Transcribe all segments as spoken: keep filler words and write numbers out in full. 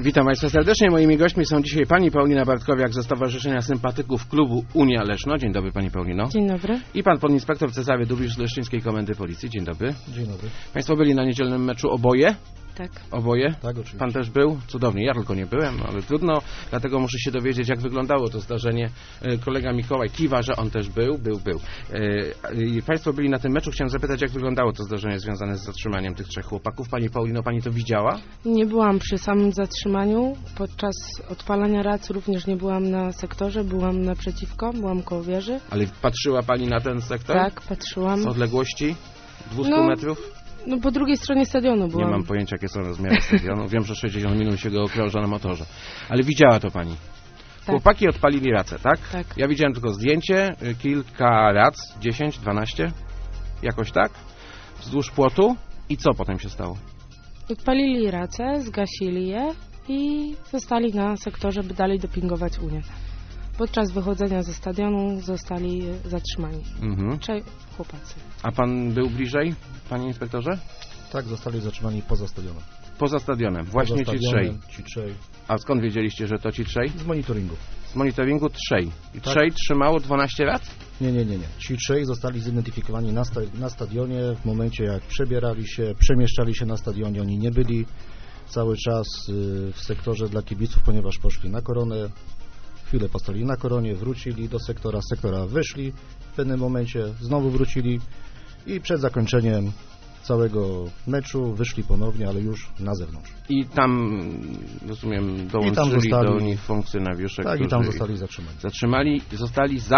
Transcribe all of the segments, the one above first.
Witam Państwa serdecznie. Moimi gośćmi są dzisiaj pani Paulina Bartkowiak ze Stowarzyszenia Sympatyków Klubu Unia Leszno. Dzień dobry pani Paulino. Dzień dobry. I pan podinspektor Cezary Dubisz z Leszczyńskiej Komendy Policji. Dzień dobry. Dzień dobry. Państwo byli na niedzielnym meczu oboje? Tak. Oboje? Tak, oczywiście. Pan też był? Cudownie. Ja tylko nie byłem, ale trudno. Dlatego muszę się dowiedzieć, jak wyglądało to zdarzenie. Kolega Mikołaj kiwa, że on też był. Był, był. I państwo byli na tym meczu. Chciałem zapytać, jak wyglądało to zdarzenie związane z zatrzymaniem tych trzech chłopaków. Pani Paulino, pani to widziała? Nie byłam przy samym zatrzymaniu. Podczas odpalania rac również nie byłam na sektorze. Byłam naprzeciwko, byłam koło wieży. Ale patrzyła pani na ten sektor? Tak, patrzyłam. Z odległości? dwieście no, metrów? No po drugiej stronie stadionu byłam. Nie mam pojęcia, jakie są rozmiary stadionu. Wiem, że sześćdziesiąt minut się go okrąża na motorze. Ale widziała to pani. Tak. Chłopaki odpalili racę, tak? Tak. Ja widziałem tylko zdjęcie, kilka rac, dziesięć, dwanaście, jakoś tak, wzdłuż płotu. I co potem się stało? Odpalili racę, zgasili je i zostali na sektorze, by dalej dopingować Unię. Podczas wychodzenia ze stadionu zostali zatrzymani. Mhm. Trzej chłopacy. A pan był bliżej, panie inspektorze? Tak, zostali zatrzymani poza stadionem. Poza stadionem, właśnie poza ci stadionem, trzej. Ci trzej. A skąd wiedzieliście, że to ci trzej? Z monitoringu. Z monitoringu trzej. I Tak. trzej trzymało dwanaście rac? Nie, nie, nie, nie. Ci trzej zostali zidentyfikowani na, sta na stadionie w momencie, jak przebierali się, przemieszczali się na stadionie. Oni nie byli cały czas y, w sektorze dla kibiców, ponieważ poszli na koronę. Chwilę postali na koronie, wrócili do sektora, z sektora wyszli, w pewnym momencie znowu wrócili i przed zakończeniem całego meczu wyszli ponownie, ale już na zewnątrz. I tam, rozumiem, dołączyli I tam zostali, do nich funkcjonariusze, tak, którzy i tam zostali zatrzymani. zatrzymali, zostali za?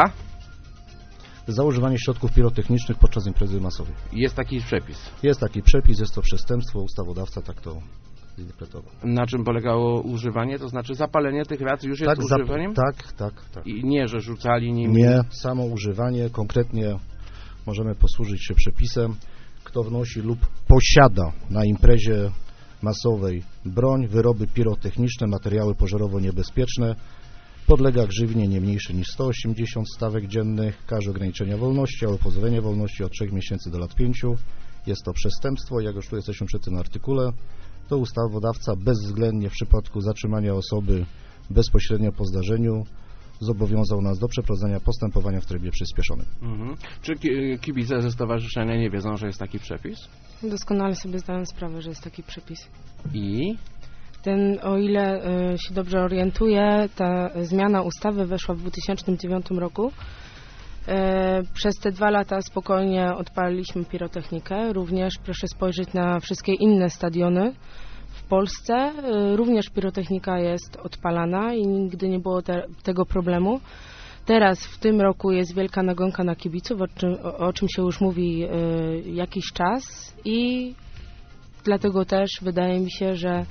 Za używanie środków pirotechnicznych podczas imprezy masowej. Jest taki przepis. Jest taki przepis, jest to przestępstwo, ustawodawca tak to zinterpretował. Na czym polegało używanie? To znaczy zapalenie tych rac już jest Tak, za- używaniem? tak, tak, tak. I nie, że rzucali nimi? Nie, samo używanie, konkretnie możemy posłużyć się przepisem, kto wnosi lub posiada na imprezie masowej broń, wyroby pirotechniczne, materiały pożarowo niebezpieczne, podlega grzywnie nie mniejsze niż sto osiemdziesiąt stawek dziennych, karze ograniczenia wolności albo pozbawienia wolności od trzech miesięcy do lat pięciu. Jest to przestępstwo, jak już tu jesteśmy przy tym artykule, to ustawodawca bezwzględnie w przypadku zatrzymania osoby bezpośrednio po zdarzeniu zobowiązał nas do przeprowadzenia postępowania w trybie przyspieszonym. Mhm. Czy ki- kibice ze stowarzyszenia nie wiedzą, że jest taki przepis? Doskonale sobie zdałem sprawę, że jest taki przepis. I? Ten, o ile y, się dobrze orientuję, ta zmiana ustawy weszła w dwa tysiące dziewiątym roku. E, Przez te dwa lata spokojnie odpaliliśmy pirotechnikę. Również proszę spojrzeć na wszystkie inne stadiony w Polsce. E, Również pirotechnika jest odpalana i nigdy nie było te, tego problemu. Teraz w tym roku jest wielka nagonka na kibiców, o czym, o, o czym się już mówi e, jakiś czas i dlatego też wydaje mi się, że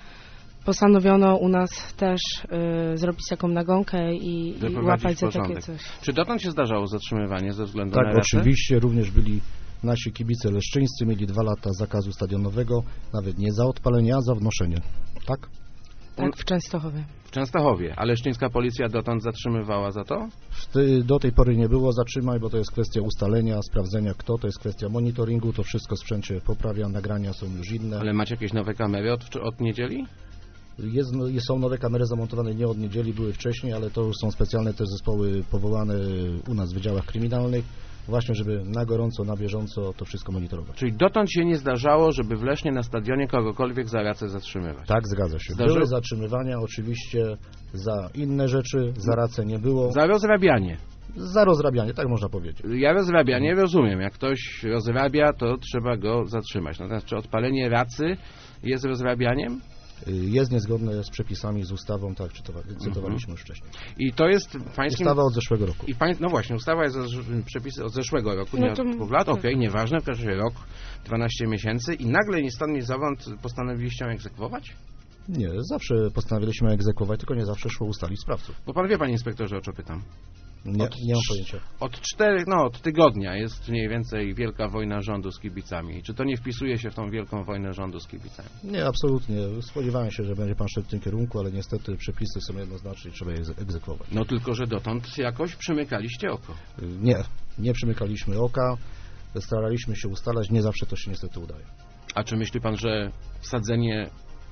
postanowiono u nas też y, zrobić taką nagonkę i, i Doprowadzić łapać za porządek. takie coś. Czy dotąd się zdarzało zatrzymywanie ze względu Tak, na racę? oczywiście również byli nasi kibice leszczyńscy, mieli dwa lata zakazu stadionowego, nawet nie za odpalenie, a za wnoszenie. Tak? Tak, w Częstochowie. W Częstochowie. A leszczyńska policja dotąd zatrzymywała za to? Do tej pory nie było zatrzymań, bo to jest kwestia ustalenia, sprawdzenia kto, to jest kwestia monitoringu, to wszystko sprzęcie poprawia, nagrania są już inne. Ale macie jakieś nowe kamery od, od niedzieli? Jest, są nowe kamery zamontowane nie od niedzieli, były wcześniej, ale to już są specjalne też zespoły powołane u nas w wydziałach kryminalnych, właśnie żeby na gorąco, na bieżąco to wszystko monitorować. Czyli dotąd się nie zdarzało, żeby w Lesznie na stadionie kogokolwiek za racę zatrzymywać? Tak, zgadza się. Zdarzyło? Były zatrzymywania oczywiście za inne rzeczy, za racę nie było. Za rozrabianie. Za rozrabianie, tak można powiedzieć. Ja rozrabianie rozumiem. Jak ktoś rozrabia, to trzeba go zatrzymać. Natomiast czy odpalenie racy jest rozrabianiem? Jest niezgodne z przepisami, z ustawą, tak cytowaliśmy już wcześniej. I to jest pańskim... Ustawa od zeszłego roku. I pań... No właśnie, ustawa jest przepisy od zeszłego roku, nie No to... od dwóch lat. Okej, okay, nieważne, w każdym razie rok, dwanaście miesięcy i nagle ni stąd, ni zowąd postanowiliście ją egzekwować? Nie, zawsze postanowiliśmy egzekwować, tylko nie zawsze szło ustalić sprawców. Bo pan wie, panie inspektorze, o co pytam. Nie, Od, nie mam pojęcia. Od czterech, no od tygodnia jest mniej więcej wielka wojna rządu z kibicami. Czy to nie wpisuje się w tą wielką wojnę rządu z kibicami? Nie, absolutnie. Spodziewałem się, że będzie pan szedł w tym kierunku, ale niestety przepisy są jednoznaczne i trzeba je egzekwować. No tylko, że dotąd jakoś przymykaliście oko. Nie, nie przymykaliśmy oka. Staraliśmy się ustalać, nie zawsze to się niestety udaje. A czy myśli pan, że wsadzenie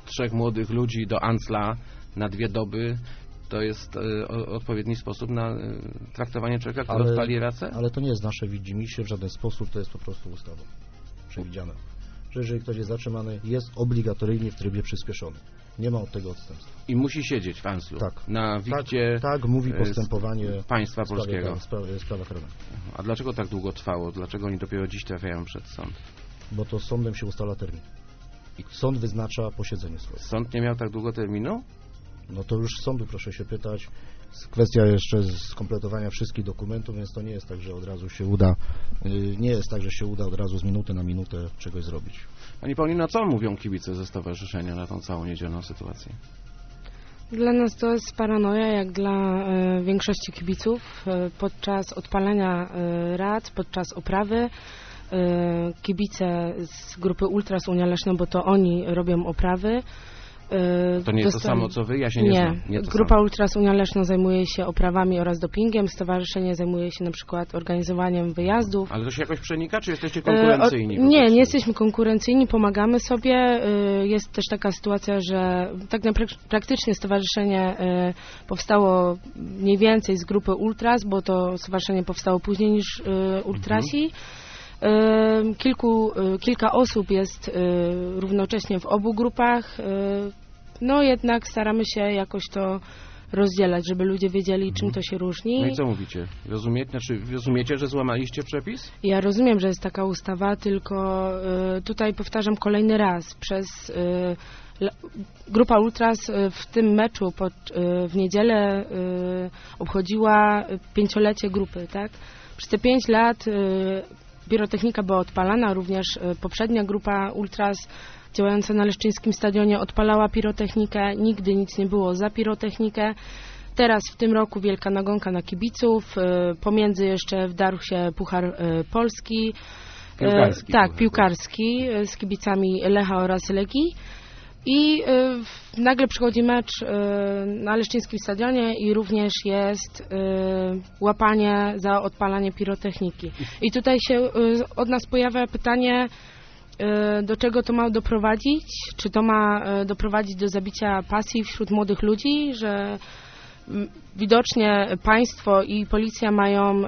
trzech młodych ludzi do Ancla na dwie doby, to jest y, o, odpowiedni sposób na y, traktowanie człowieka, który Ale- odpali racę? Ale to nie jest nasze widzimisię w żaden sposób, to jest po prostu ustawą przewidziane. Że jeżeli ktoś jest zatrzymany, jest obligatoryjnie w trybie przyspieszonym. Nie ma od tego odstępstwa. I musi siedzieć w Anclu, Tak. na Tak, wikcie tak mówi y, postępowanie państwa w sprawie, polskiego. tak, sprawa, sprawa karna. A dlaczego tak długo trwało? Dlaczego oni dopiero dziś trafiają przed sąd? Bo to sądem się ustala termin. I sąd wyznacza posiedzenie swoje. Sąd nie miał tak długo terminu? No to już z sądu proszę się pytać. Jest kwestia jeszcze skompletowania wszystkich dokumentów, więc to nie jest tak, że od razu się uda, yy, nie jest tak, że się uda od razu z minuty na minutę czegoś zrobić. Pani Paulino, co mówią kibice ze stowarzyszenia na tą całą niedzielną sytuację? Dla nas to jest paranoja, jak dla e, większości kibiców. E, podczas odpalania e, rad, podczas oprawy e, kibice z grupy Ultras Unia Leszno, bo to oni robią oprawy. e, To nie jest to dostali- samo co wy? Ja się nie, Nie, znam. Nie to grupa samo. Ultras Unia Leszno zajmuje się oprawami oraz dopingiem. Stowarzyszenie zajmuje się na przykład organizowaniem wyjazdów. Ale to się jakoś przenika, czy jesteście E, konkurencyjni? o- wobec Nie, nie siebie? jesteśmy konkurencyjni, pomagamy sobie. E, Jest też taka sytuacja, że tak naprawdę praktycznie stowarzyszenie e, powstało mniej więcej z grupy Ultras, bo to stowarzyszenie powstało później niż e, Ultrasi. E, Kilku, e, kilka osób jest e, równocześnie w obu grupach. E, No jednak staramy się jakoś to rozdzielać, żeby ludzie wiedzieli, czym to się różni. No i co mówicie? Rozumiecie, znaczy, rozumiecie, że złamaliście przepis? Ja rozumiem, że jest taka ustawa, tylko y, tutaj powtarzam kolejny raz. Przez y, la- grupa Ultras y, w tym meczu pod, y, w niedzielę y, obchodziła y, pięciolecie grupy, tak? Przez te pięć lat y, pirotechnika była odpalana, również y, poprzednia grupa Ultras działająca na Leszczyńskim Stadionie odpalała pirotechnikę, nigdy nic nie było za pirotechnikę. Teraz w tym roku wielka nagonka na kibiców, y, pomiędzy jeszcze wdarł się Puchar y, Polski. Y, Piłkarski Tak, puchar. piłkarski y, z kibicami Lecha oraz Legii. I y, w- nagle przychodzi mecz y, na Leszczyńskim Stadionie i również jest y, łapanie za odpalanie pirotechniki. I tutaj się y, od nas pojawia pytanie, y, do czego to ma doprowadzić? Czy to ma y, doprowadzić do zabicia pasji wśród młodych ludzi, że m, widocznie państwo i policja mają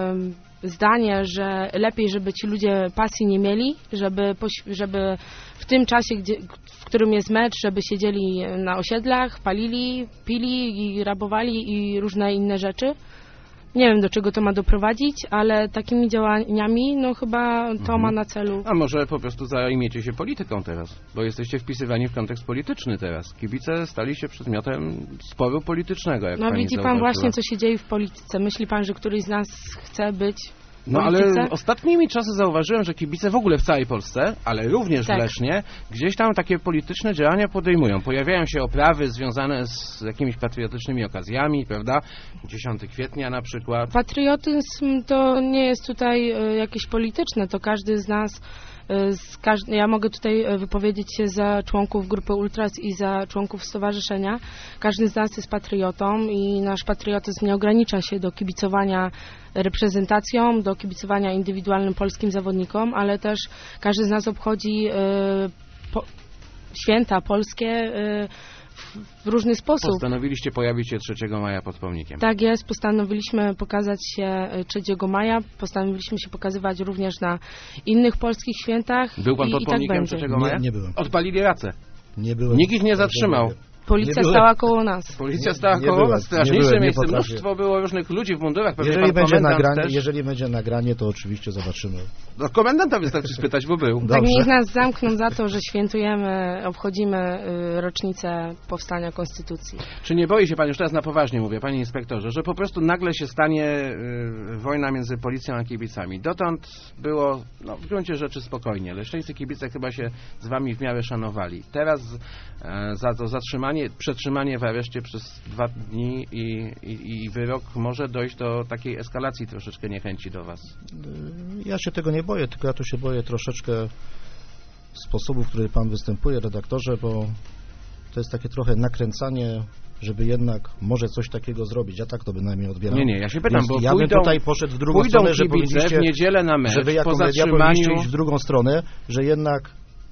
y, zdanie, że lepiej, żeby ci ludzie pasji nie mieli, żeby, poś- żeby w tym czasie, gdzie, w którym jest mecz, żeby siedzieli na osiedlach, palili, pili i rabowali i różne inne rzeczy. Nie wiem, do czego to ma doprowadzić, ale takimi działaniami, no chyba to Mhm. ma na celu. A może po prostu zajmiecie się polityką teraz, bo jesteście wpisywani w kontekst polityczny teraz. Kibice stali się przedmiotem sporu politycznego, jak No pani widzi pan zauważyła. właśnie, co się dzieje w polityce. Myśli pan, że któryś z nas chce być w No ale polityce? ostatnimi czasy zauważyłem, że kibice w ogóle w całej Polsce, ale również Tak. w Lesznie, gdzieś tam takie polityczne działania podejmują. Pojawiają się oprawy związane z jakimiś patriotycznymi okazjami, prawda? dziesiątego kwietnia na przykład. Patriotyzm to nie jest tutaj e, jakieś polityczne, to każdy z nas, e, z każ- ja mogę tutaj e, wypowiedzieć się za członków grupy Ultras i za członków stowarzyszenia. Każdy z nas jest patriotą i nasz patriotyzm nie ogranicza się do kibicowania reprezentacjom, do kibicowania indywidualnym polskim zawodnikom, ale też każdy z nas obchodzi e, po- święta polskie e, w, w różny sposób. Postanowiliście pojawić się trzeciego maja pod pomnikiem. Tak jest, postanowiliśmy pokazać się e, trzeciego maja, postanowiliśmy się pokazywać również na innych polskich świętach. Był pan i, pod i tak pomnikiem będzie. trzeciego Nie, maja? nie byłem. Odpalili racę. Nie byłem. Nikt ich nie zatrzymał. Policja Nie byłem. stała koło nas. Policja Nie- stała nie koło byłem, nas, nie straszniejsze byłem, nie miejsce. potrafię. Mnóstwo było różnych ludzi w mundurach. Pewnie Jeżeli pan będzie, komendant nagranie, też. jeżeli będzie nagranie, to oczywiście zobaczymy. No, komendanta wystarczy spytać, bo był. Tak Dobrze. niech nas zamkną za to, że świętujemy, obchodzimy y, rocznicę powstania Konstytucji. Czy nie boi się pan, już teraz na poważnie mówię, panie inspektorze, że po prostu nagle się stanie y, wojna między policją a kibicami? Dotąd było no, w gruncie rzeczy spokojnie. Leszczyńscy kibice chyba się z wami w miarę szanowali. Teraz e, za to zatrzymanie, przetrzymanie w areszcie przez dwa dni i, i, i wyrok może dojść do takiej eskalacji troszeczkę niechęci do was. Ja się tego nie boję, tylko ja tu się boję troszeczkę sposobu, w który pan występuje, redaktorze, bo to jest takie trochę nakręcanie, żeby jednak może coś takiego zrobić. Ja tak to bynajmniej odbieram. Nie, nie, ja się pytam, Więc bo ja bym pójdą, tutaj poszedł w drugą pójdą stronę, że kibice w powinniście, niedzielę na mecz że wy jako po media zatrzymaniu... powinniście iść w drugą stronę, że jednak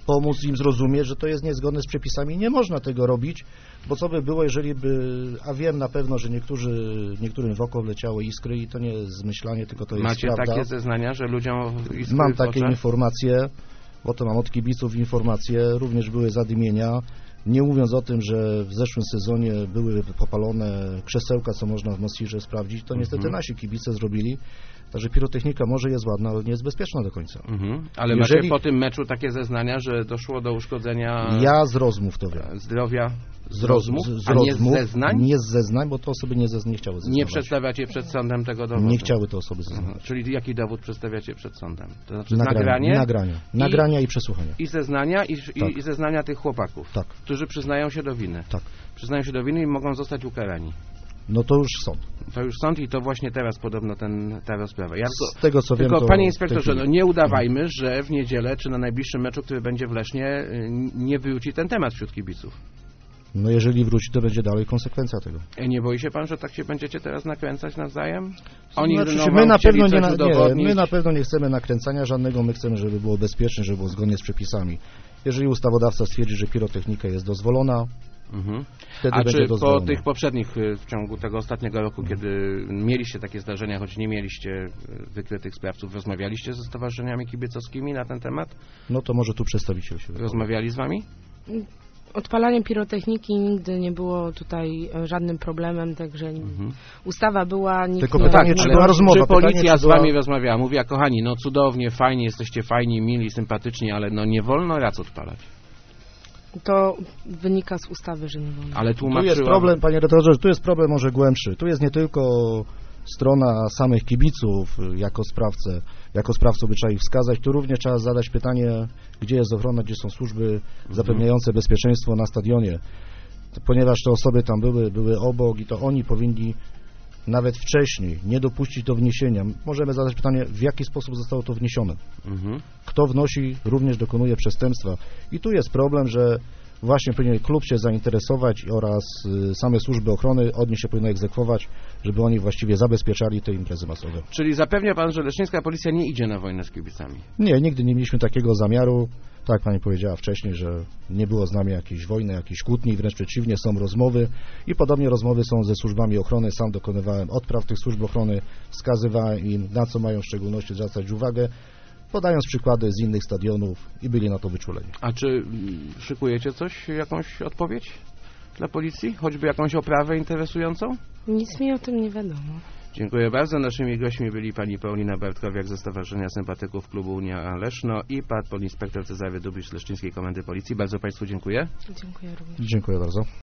pomóc im zrozumieć, że to jest niezgodne z przepisami. Nie można tego robić, bo co by było, jeżeli by, a wiem na pewno, że niektórzy, niektórym w oko wleciały iskry i to nie jest zmyślanie, tylko to jest Macie prawda. takie zeznania, że ludziom iskry Mam w takie oczach? informacje, bo to mam od kibiców informacje, również były zadymienia, nie mówiąc o tym, że w zeszłym sezonie były popalone krzesełka, co można w Mosirze sprawdzić, to niestety Mhm. nasi kibice zrobili. Także pirotechnika może jest ładna, ale nie jest bezpieczna do końca. Mhm. Ale Jeżeli- macie po tym meczu takie zeznania, że doszło do uszkodzenia Ja z rozmów to wiem. zdrowia z, Z, roz, rozmów, z, z a nie z rozmów, zeznań? nie z zeznań, bo to osoby nie, zez, nie chciały zeznawać. Nie przedstawiacie przed sądem tego dowodu? Nie chciały te osoby Mhm. zeznawać. Czyli jaki dowód przedstawiacie przed sądem? To znaczy Nagrania, nagranie nagrania, nagrania i przesłuchania. i zeznania i, Tak. i, i zeznania tych chłopaków, Tak, którzy przyznają się do winy. tak. Przyznają się do winy i mogą zostać ukarani. No to już sąd. To już sąd i to właśnie teraz podobno ten, ta rozprawa. Ja Z tylko, tego co wiem, tylko to panie w inspektorze, tej no chwili- nie udawajmy, że w niedzielę czy na najbliższym meczu, który będzie w Lesznie, y, nie wróci ten temat wśród kibiców. No jeżeli wróci, to będzie dalej konsekwencja tego. E, Nie boi się pan, że tak się będziecie teraz nakręcać nawzajem? Oni Znaczy, no, my, na chcieli pewno nie, coś na, nie, udowodnić. my na pewno nie chcemy nakręcania żadnego, my chcemy, żeby było bezpiecznie, żeby było zgodnie z przepisami. Jeżeli ustawodawca stwierdzi, że pirotechnika jest dozwolona, Mhm. wtedy A będzie czy po dozwolona. tych poprzednich, y, w ciągu tego ostatniego roku, Mhm. kiedy mieliście takie zdarzenia, choć nie mieliście y, wykrytych sprawców, rozmawialiście ze stowarzyszeniami kibicowskimi na ten temat? No to może tu przedstawiciel się wypowie. Rozmawiali z wami? Odpalanie pirotechniki nigdy nie było tutaj e, żadnym problemem, także Mhm. ustawa była... Nikt Tylko nie- pytanie, czy ale była rozmowa, Czy pytanie, policja czy z była- wami rozmawiała? Mówiła, kochani, no cudownie, fajnie, jesteście fajni, mili, sympatyczni, ale no nie wolno rac odpalać. To wynika z ustawy, że nie wolno. Ale Tu tłumaczyła... jest problem, panie redaktorze, tu jest problem może głębszy. Tu jest nie tylko strona samych kibiców y, jako sprawcę, jako sprawcę by trzeba ich wskazać, tu również trzeba zadać pytanie, gdzie jest ochrona, gdzie są służby zapewniające bezpieczeństwo na stadionie. To, ponieważ te osoby tam były, były obok i to oni powinni nawet wcześniej nie dopuścić do wniesienia. Możemy zadać pytanie, w jaki sposób zostało to wniesione. Mhm. Kto wnosi, również dokonuje przestępstwa. I tu jest problem, że właśnie powinien klub się zainteresować oraz y, same służby ochrony od nich się powinno egzekwować, żeby oni właściwie zabezpieczali te imprezy masowe. Czyli zapewnia pan, że leszczyńska policja nie idzie na wojnę z kibicami? Nie, nigdy nie mieliśmy takiego zamiaru. Tak jak pani powiedziała wcześniej, że nie było z nami jakiejś wojny, jakiejś kłótni, wręcz przeciwnie, są rozmowy i podobnie rozmowy są ze służbami ochrony. Sam dokonywałem odpraw tych służb ochrony, wskazywałem im, na co mają w szczególności zwracać uwagę, podając przykłady z innych stadionów i byli na to wyczuleni. A czy mm, szykujecie coś, jakąś odpowiedź dla policji? Choćby jakąś oprawę interesującą? Nic mi o tym nie wiadomo. Dziękuję bardzo. Naszymi gośćmi byli pani Paulina Bartkowiak ze Stowarzyszenia Sympatyków Klubu Unia Leszno i pan podinspektor Cezary Dubisz z Leszczyńskiej Komendy Policji. Bardzo państwu dziękuję. Dziękuję również. Dziękuję bardzo.